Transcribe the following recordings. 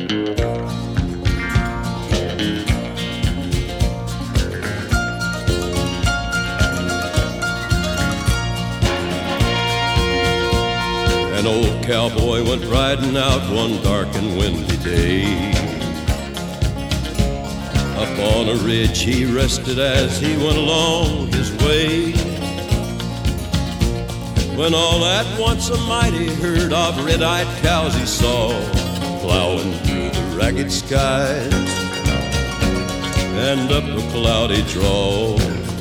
An old cowboy went riding out one dark and windy day. Up on a ridge he rested as he went along his way, when all at once a mighty herd of red-eyed cows he saw plowing through the ragged skies and up a cloudy draw.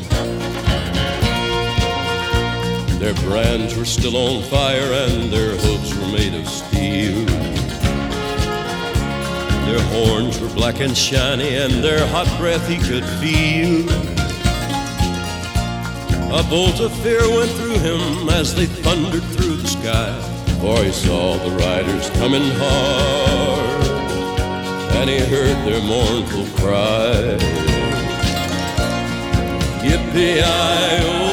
Their brands were still on fire and their hooves were made of steel. Their horns were black and shiny and their hot breath he could feel. A bolt of fear went through him as they thundered through the sky, for he saw the riders coming hard and he heard their mournful cry. Yippee-i-oh,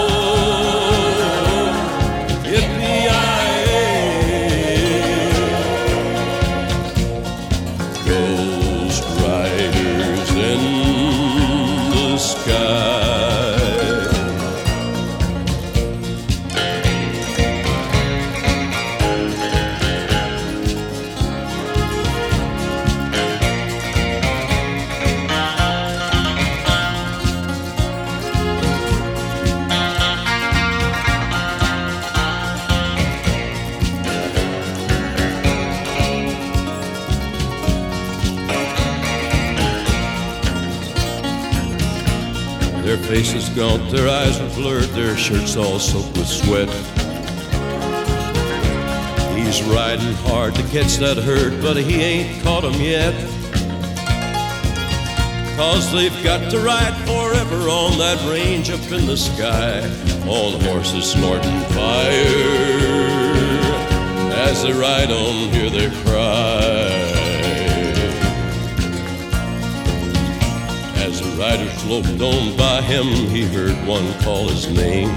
Their faces gaunt, their eyes were blurred, their shirts all soaked with sweat. He's riding hard to catch that herd, but he ain't caught 'em yet. 'Cause they've got to ride forever on that range up in the sky, on horses snorting fire. As they ride on, hear their cry. As the riders loped on by him, he heard one call his name.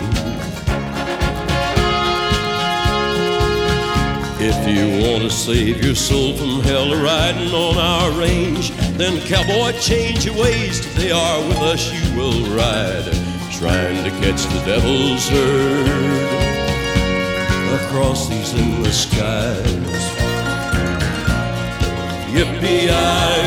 If you want to save your soul from hell riding on our range, then cowboy, change your ways. Today are with us you will ride, trying to catch the devil's herd across these endless skies. Yippee-i-oh,